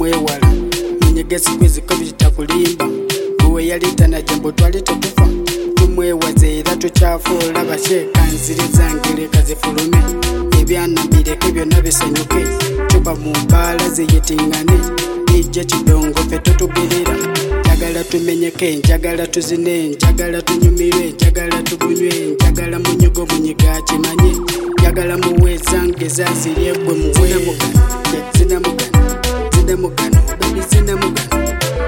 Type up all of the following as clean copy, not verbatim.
tumwewala munyegezi kweziko bitakulimba uwe yalita na jambo twali tukufa tumwewaze era tukyafuula basheeka nziri zange leka zifulume ebyana mbireke byonna bisanyuke tuba mu mbaala zeyetingane ijja kidongo fe tutugerera njagala tumenyeke njagala tuzine njagala tunyumirwe njagala tubunywe njagala munyigo munyiga kimanye njagala muwe zange zaziryegwe muwe zinamugano baby zinamugano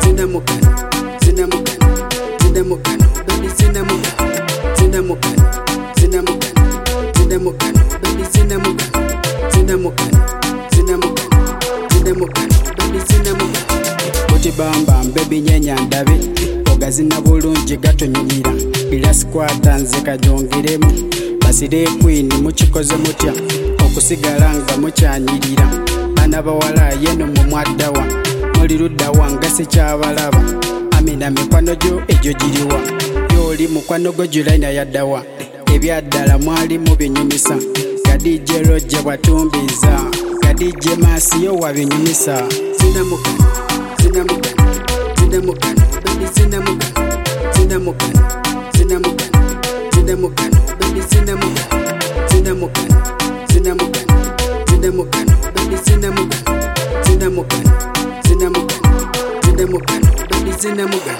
baby zinamugano baby zinamugano otibamba baby nyenya ndabe ogazina bulungi gatonyumira bilaskwata nze kajongeremu basire queen mukikoze mutya okusigala nga mukyanyirira bana bawala yeno mu mwaddawa muli luddawa nga sikyabalaba amina mikwano gyo egyo giriwa yoli mukwano gwo julaina yaddawa ebyaddala mwali mu binyumisa gadije lojja bwatumbiza gadije masiyo wabinyumisa zinamugano baby zinamugano baby zinamugano baby zinamugano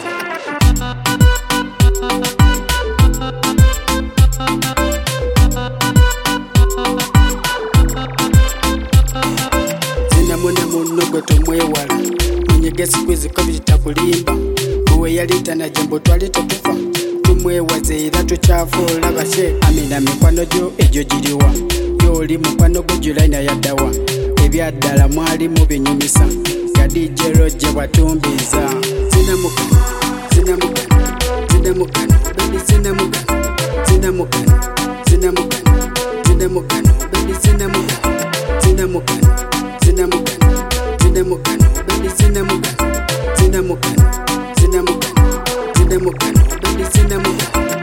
zinamuna munogo tumwewala munyegezi kweziko bitakulimba uwe yalita na jambo twali tukufa tumwewaze era tukyafuula basheeka amina mikwano gyo egyo giriwa yoli mukwano gwo julaina yaddawa ebyaddala mwali mu binyumisa gadije lojja bwatumbiza zinamugano baby zinamugano baby zinamugano baby zinamugano baby zinamugano